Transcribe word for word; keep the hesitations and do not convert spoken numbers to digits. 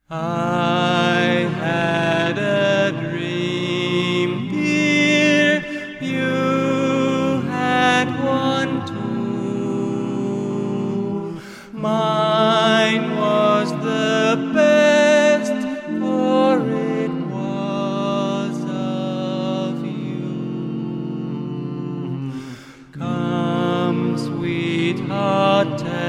I had a dream, dear, you had one too. Mine was the best, for it was of you. Come, sweetheart,